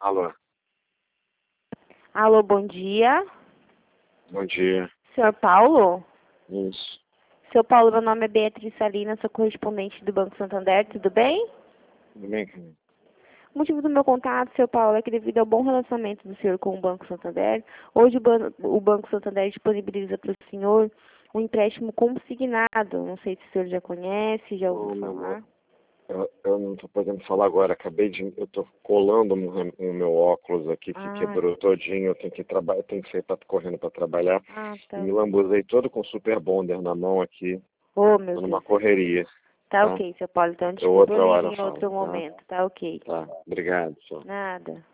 Alô, Alô, bom dia. bom dia. Senhor Paulo? Isso. Seu Paulo, meu nome é Beatriz Salina, sou correspondente do Banco Santander, tudo bem? Tudo bem, Camila? O motivo do meu contato, seu Paulo, é que devido ao bom relacionamento do senhor com o Banco Santander, hoje o Banco Santander disponibiliza para o senhor um empréstimo consignado. Não sei se o senhor já conhece, já ouviu Ô, meu amor, falar. eu não tô podendo falar agora. Eu tô colando no meu óculos aqui que Ah, quebrou todinho. Eu tenho que trabalhar, tenho que sair correndo para trabalhar. E tá. me lambuzei todo com Super Bonder na mão aqui. Oh, meu Tô numa Deus. correria, Tá tá? ok, seu Paulo. Então, Eu desculpa, eu outra ligo hora em falo, outro tá? momento. Tá ok. Tá. Obrigado, senhor. Nada.